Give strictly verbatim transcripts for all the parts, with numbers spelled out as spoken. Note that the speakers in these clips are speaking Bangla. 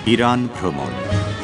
ইরান ভ্রমণ।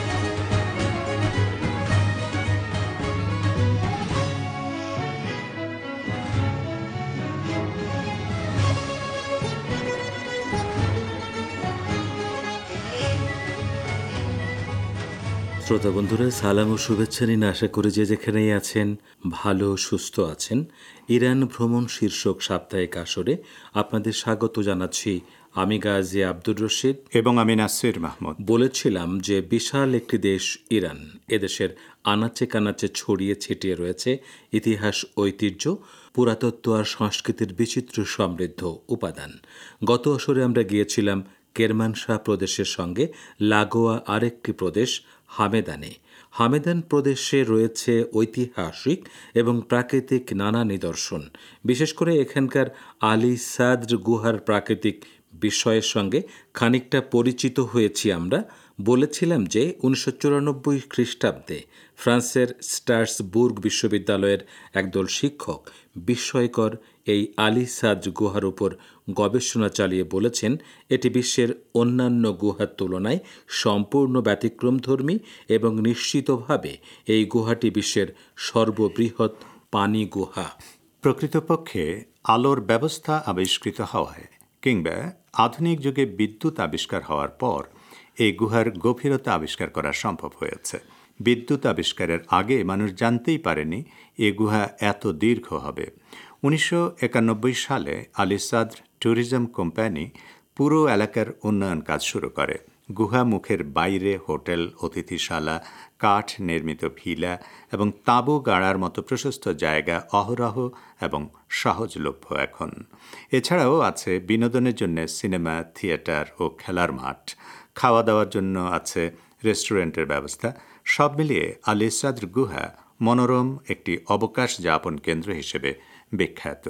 শ্রোতা বন্ধুরা, সালাম ও শুভেচ্ছা নিন। আশা করি যে যেখানেই আছেন ভালো সুস্থ আছেন। ইরান ভ্রমণ শীর্ষক সাপ্তাহিক আসরে আপনাদের স্বাগত জানাচ্ছি। আমি গাজী আব্দুর রশিদ এবং আমি নাসির মাহমুদ। বলেছিলাম যে বিশাল একটি দেশ ইরান, এদেশের আনাচে কানাচে ছড়িয়ে ছিটিয়ে রয়েছে ইতিহাস, ঐতিহ্য, পুরাতত্ত্ব আর সংস্কৃতির বিচিত্র সমৃদ্ধ উপাদান। গত আসরে আমরা গিয়েছিলাম কেরমানশাহ প্রদেশের সঙ্গে লাগোয়া আরেকটি প্রদেশ হামেদানে। হামেদান প্রদেশে রয়েছে ঐতিহাসিক এবং প্রাকৃতিক নানা নিদর্শন। বিশেষ করে এখানকার আলী সাদ্র গুহার প্রাকৃতিক বিষয়ের সঙ্গে খানিকটা পরিচিত হয়েছি আমরা। বলেছিলাম যে উনিশশো চুরানব্বই খ্রিস্টাব্দে ফ্রান্সের স্ট্রাসবুর্গ বিশ্ববিদ্যালয়ের একদল শিক্ষক বিস্ময়কর এই আলী সাদ্র গুহার উপর গবেষণা চালিয়ে বলেছেন এটি বিশ্বের অন্যান্য গুহার তুলনায় সম্পূর্ণ ব্যতিক্রমধর্মী এবং নিশ্চিতভাবে এই গুহাটি বিশ্বের সর্ববৃহৎ পানি গুহা। প্রকৃতপক্ষে আলোর ব্যবস্থা আবিষ্কৃত হওয়ায় কিংবা আধুনিক যুগে বিদ্যুৎ আবিষ্কার হওয়ার পর এই গুহার গভীরতা আবিষ্কার করা সম্ভব হয়েছে। বিদ্যুৎ আবিষ্কারের আগে মানুষ জানতেই পারেনি এ গুহা এত দীর্ঘ হবে। উনিশশো একানব্বই সালে আলী সাদ্র ট্যুরিজম কোম্পানি পুরো এলাকার উন্নয়ন কাজ শুরু করে। গুহা মুখের বাইরে হোটেল, অতিথিশালা, কাঠ নির্মিত ভিলা এবং তাঁবু গাড়ার মতো প্রশস্ত জায়গা অহরহ এবং সহজলভ্য এখন। এছাড়াও আছে বিনোদনের জন্য সিনেমা, থিয়েটার ও খেলার মাঠ। খাওয়া দাওয়ার জন্য আছে রেস্টুরেন্টের ব্যবস্থা। সব মিলিয়ে আলী সাদ্র গুহা মনোরম একটি অবকাশ যাপন কেন্দ্র হিসেবে বিখ্যাত।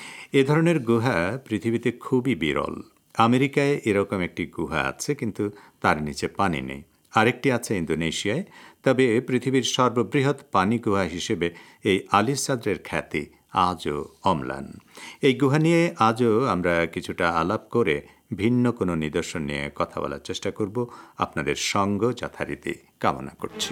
এ ধরনের গুহা পৃথিবীতে খুবই বিরল। আমেরিকায় এরকম একটি গুহা আছে, কিন্তু তার নিচে পানি নেই। আরেকটি আছে ইন্দোনেশিয়ায়। তবে পৃথিবীর সর্ববৃহৎ পানি গুহা হিসেবে এই আলী সাদ্রের খ্যাতি আজও অম্লান। এই গুহা নিয়ে আজও আমরা কিছুটা আলাপ করে ভিন্ন কোনো নিদর্শন নিয়ে কথা বলার চেষ্টা করব। আপনাদের সঙ্গ যথারীতি কামনা করছি।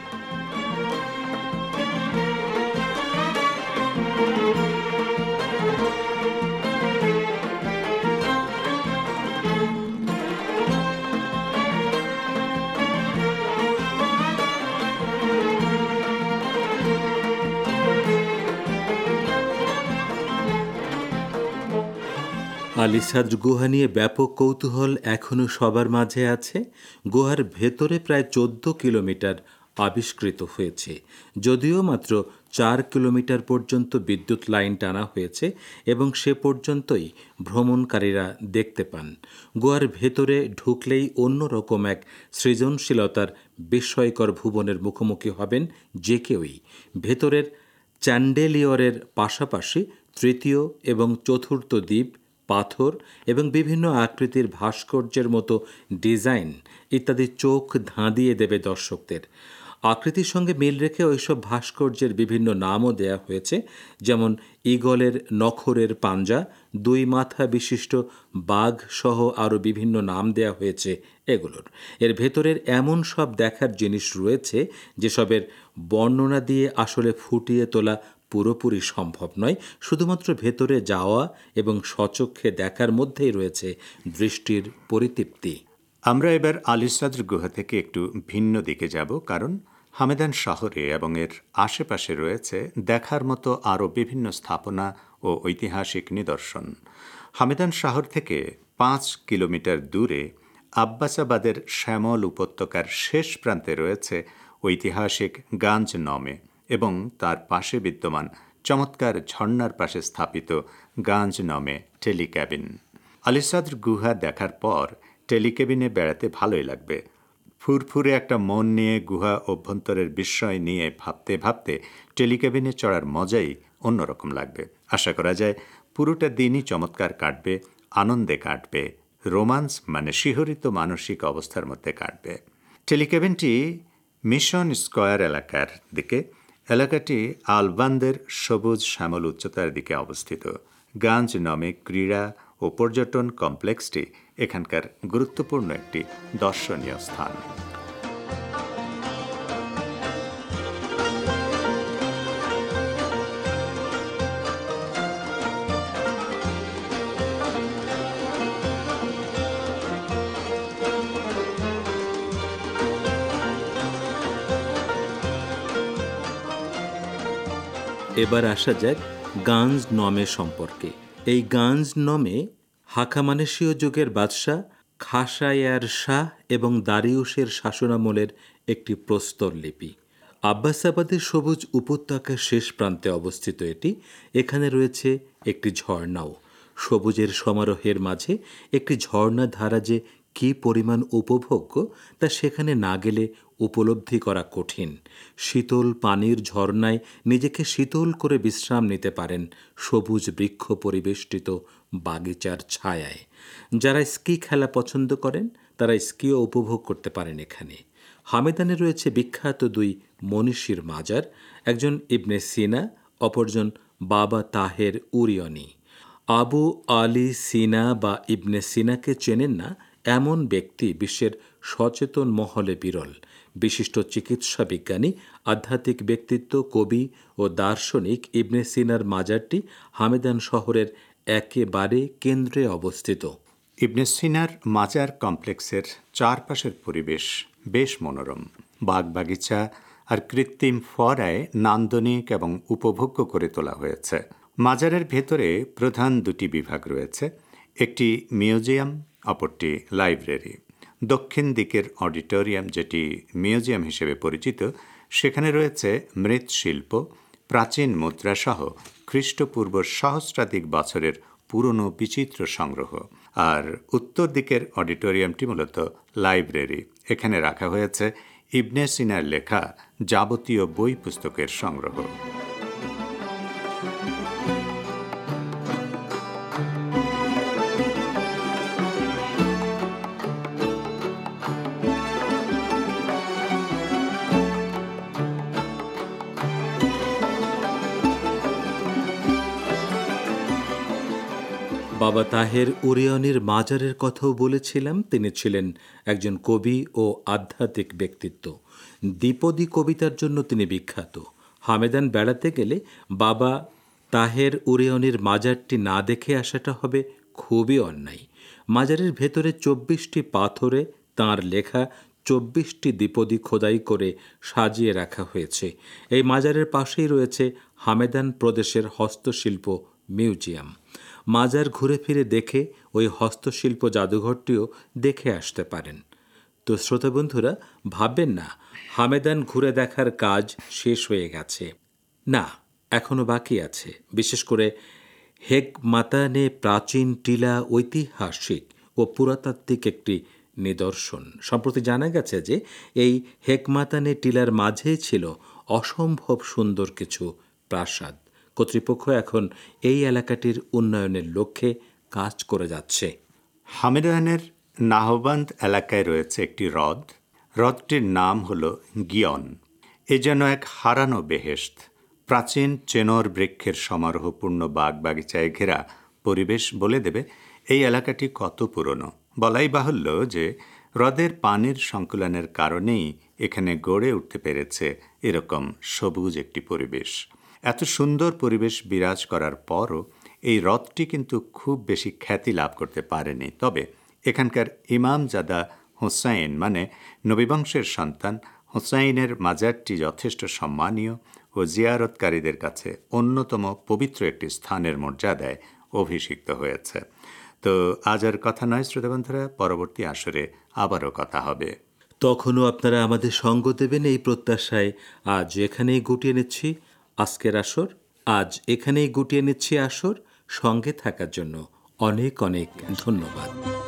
আলী সাদ্র গুহা নিয়ে ব্যাপক কৌতূহল এখনও সবার মাঝে আছে। গুহার ভেতরে প্রায় চোদ্দ কিলোমিটার আবিষ্কৃত হয়েছে, যদিও মাত্র চার কিলোমিটার পর্যন্ত বিদ্যুৎ লাইন টানা হয়েছে এবং সে পর্যন্তই ভ্রমণকারীরা দেখতে পান। গুহার ভেতরে ঢুকলেই অন্যরকম এক সৃজনশীলতার বিস্ময়কর ভুবনের মুখোমুখি হবেন যে কেউই। ভেতরের চ্যান্ডেলিয়রের পাশাপাশি তৃতীয় এবং চতুর্থ দ্বীপ, পাথর এবং বিভিন্ন আকৃতির ভাস্কর্যের মতো ডিজাইন ইত্যাদি চোখ ধাঁধিয়ে দেবে দর্শকদের। আকৃতির সঙ্গে মিল রেখে ওইসব ভাস্কর্যের বিভিন্ন নামও দেয়া হয়েছে, যেমন ঈগলের নখরের পাঞ্জা, দুই মাথা বিশিষ্ট বাঘ সহ আরও বিভিন্ন নাম দেয়া হয়েছে এগুলোর। এর ভেতরের এমন সব দেখার জিনিস রয়েছে যেসবের বর্ণনা দিয়ে আসলে ফুটিয়ে তোলা পুরোপুরি সম্ভব নয়। শুধুমাত্র ভেতরে যাওয়া এবং স্বচক্ষে দেখার মধ্যেই রয়েছে দৃষ্টির পরিতৃপ্তি। আমরা এবার আলী সাদ্র গুহা থেকে একটু ভিন্ন দিকে যাব, কারণ হামেদান শহরে এবং এর আশেপাশে রয়েছে দেখার মতো আরও বিভিন্ন স্থাপনা ও ঐতিহাসিক নিদর্শন। হামেদান শহর থেকে পাঁচ কিলোমিটার দূরে আব্বাসাবাদের শ্যামল উপত্যকার শেষ প্রান্তে রয়েছে ঐতিহাসিক গাঞ্জ নমে এবং তার পাশে বিদ্যমান চমৎকার ঝর্ণার পাশে স্থাপিত গাঞ্জ নমে টেলিক্যাবিন। আলী সাদ্র গুহা দেখার পর টেলিক্যাবিনে বেড়াতে ভালোই লাগবে। ফুরফুরে একটা মন নিয়ে গুহা অভ্যন্তরের বিস্ময় নিয়ে ভাবতে ভাবতে টেলিক্যাবিনে চড়ার মজাই অন্যরকম লাগবে। আশা করা যায় পুরোটা দিনই চমৎকার কাটবে, আনন্দে কাটবে, রোমান্স মানে শিহরিত মানসিক অবস্থার মধ্যে কাটবে। টেলিক্যাবিনটি মিশন স্কয়ার এলাকার দিকে। এলাকাটি আলবান্দের সবুজ শ্যামল উচ্চতার দিকে অবস্থিত। গাঞ্জ নমে ক্রীড়া ও পর্যটন কমপ্লেক্সটি এখানকার গুরুত্বপূর্ণ একটি দর্শনীয় স্থান। এবার আসা যাক গাঞ্জ নমে সম্পর্কে। এই গাঞ্জ নমে হাখামানেশীয় যুগের বাদশাহ খাসায়ার শাহ এবং দারিউশের শাসনামলের একটি প্রস্তরলিপি। আব্বাসাবাদের সবুজ উপত্যকার শেষ প্রান্তে অবস্থিত এটি। এখানে রয়েছে একটি ঝর্ণাও। সবুজের সমারোহের মাঝে একটি ঝর্ণা ধারা যে কী পরিমাণ উপভোগ্য তা সেখানে না গেলে উপলব্ধি করা কঠিন। শীতল পানির ঝর্ণায় নিজেকে শীতল করে বিশ্রাম নিতে পারেন সবুজ বৃক্ষ পরিবেষ্টিত বাগিচার ছায়ায়। যারা স্কি খেলা পছন্দ করেন তারা স্কিও উপভোগ করতে পারেন এখানে। হামেদানে রয়েছে বিখ্যাত দুই মনীষীর মাজার, একজন ইবনে সিনা, অপরজন বাবা তাহের উরিয়নি। আবু আলী সিনা বা ইবনে সিনাকে চেনেন না এমন ব্যক্তি বিশ্বের সচেতন মহলে বিরল। বিশিষ্ট চিকিৎসা বিজ্ঞানী, আধ্যাত্মিক ব্যক্তিত্ব, কবি ও দার্শনিক ইবনে সিনার মাজারটি হামেদান শহরের একেবারে কেন্দ্রে অবস্থিত। ইবনে সিনার মাজার কমপ্লেক্সের চারপাশের পরিবেশ বেশ মনোরম। বাগবাগিচা আর কৃত্রিম ফোয়ারায় নান্দনিক এবং উপভোগ্য করে তোলা হয়েছে। মাজারের ভেতরে প্রধান দুটি বিভাগ রয়েছে, একটি মিউজিয়াম, অপরটি লাইব্রেরি। দক্ষিণ দিকের অডিটোরিয়াম, যেটি মিউজিয়াম হিসেবে পরিচিত, সেখানে রয়েছে মৃৎশিল্প, প্রাচীন মুদ্রাসহ খ্রিস্টপূর্ব সহস্রাধিক বছরের পুরনো বিচিত্র সংগ্রহ। আর উত্তর দিকের অডিটোরিয়ামটি মূলত লাইব্রেরি। এখানে রাখা হয়েছে ইবনে সিনার লেখা যাবতীয় বই পুস্তকের সংগ্রহ। বাবা তাহের উরিয়নির মাজারের কথাও বলেছিলাম। তিনি ছিলেন একজন কবি ও আধ্যাত্মিক ব্যক্তিত্ব। দ্বিপদী কবিতার জন্য তিনি বিখ্যাত। হামেদান বেড়াতে গেলে বাবা তাহের উরিয়নির মাজারটি না দেখে আসাটা হবে খুবই অন্যায়। মাজারের ভেতরে চব্বিশটি পাথরে তাঁর লেখা চব্বিশটি দ্বিপদী খোদাই করে সাজিয়ে রাখা হয়েছে। এই মাজারের পাশেই রয়েছে হামেদান প্রদেশের হস্তশিল্প মিউজিয়াম। মাজার ঘুরে ফিরে দেখে ওই হস্তশিল্প জাদুঘরটিও দেখে আসতে পারেন। তো শ্রোতা বন্ধুরা, ভাববেন না হামেদান ঘুরে দেখার কাজ শেষ হয়ে গেছে। না, এখনো বাকি আছে। বিশেষ করে হেকমাতানে প্রাচীন টিলা ঐতিহাসিক ও পুরাতাত্ত্বিক একটি নিদর্শন। সম্প্রতি জানা গেছে যে এই হেকমাতানে টিলার মাঝেই ছিল অসম্ভব সুন্দর কিছু প্রাসাদ। কর্তৃপক্ষ এখন এই এলাকাটির উন্নয়নের লক্ষ্যে কাজ করে যাচ্ছে। হামেদানের নাহবান্দ এলাকায় রয়েছে একটি হ্রদ। হ্রদটির নাম হল গিয়ন। এ যেন এক হারানো বেহেশত। প্রাচীন চেনর বৃক্ষের সমারোহপূর্ণ বাগ বাগিচায় ঘেরা পরিবেশ বলে দেবে এই এলাকাটি কত পুরনো। বলাই বাহুল্য যে হ্রদের পানির সংকুলনের কারণেই এখানে গড়ে উঠতে পেরেছে এরকম সবুজ একটি পরিবেশ। এত সুন্দর পরিবেশ বিরাজ করার পরও এই হ্রদটি কিন্তু খুব বেশি খ্যাতি লাভ করতে পারেনি। তবে এখানকার ইমামজাদা হুসাইন মানে নবীবংশের সন্তান হুসাইনের মাজারটি যথেষ্ট সম্মানীয় ও জিয়ারতকারীদের কাছে অন্যতম পবিত্র একটি স্থানের মর্যাদায় অভিষিক্ত হয়েছে। তো আজ আর কথা নয় শ্রোতা বন্ধুরা, পরবর্তী আসরে আবারও কথা হবে। তখনও আপনারা আমাদের সঙ্গ দেবেন এই প্রত্যাশায় আজ এখানেই গুটিয়ে নিচ্ছি আজকের আসর। আজ এখানেই গুটিয়ে নিচ্ছি আসর। সঙ্গে থাকার জন্য অনেক অনেক ধন্যবাদ।